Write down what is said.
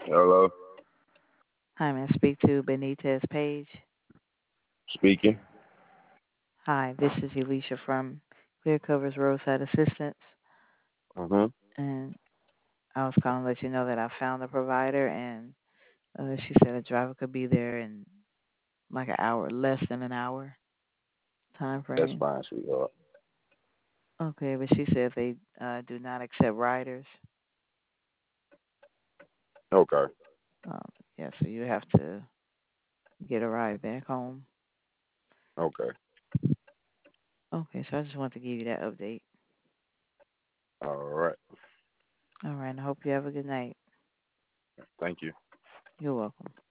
Hello, Hi, may I speak to Benitez Page? speaking. Hi, this is Elisha from Clear Covers Roadside Assistance, Mm-hmm. and I was calling to let you know that I found a provider, and she said a driver could be there in like an hour, less than an hour time That's frame. fine, sweetheart. Okay, but she said they do not accept riders. Okay, Um, yeah, so you have to get a ride back home. okay. Okay, so I just want to give you that update. All right. All right, I hope you have a good night. Thank you. You're welcome.